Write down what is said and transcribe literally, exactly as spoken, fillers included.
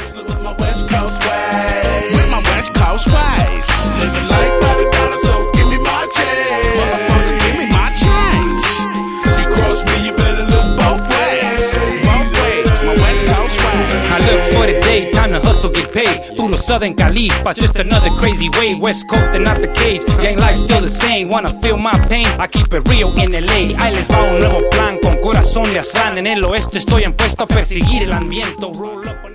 hustling with my West Coast ways. With my West Coast ways. Living life by the dollar, so give me my change. Motherfucker, give me my change. You cross me, you better look both ways. Both ways, my West Coast ways. I look for the day, time to hustle, get paid. Through the Southern Califa, just another crazy wave. West Coast and not the cage, gang life still the same. Wanna feel my pain, I keep it real in L A. Ahí les va un nuevo plan, con corazón de azán. En el oeste estoy impuesto a perseguir el ambiente. Roll up.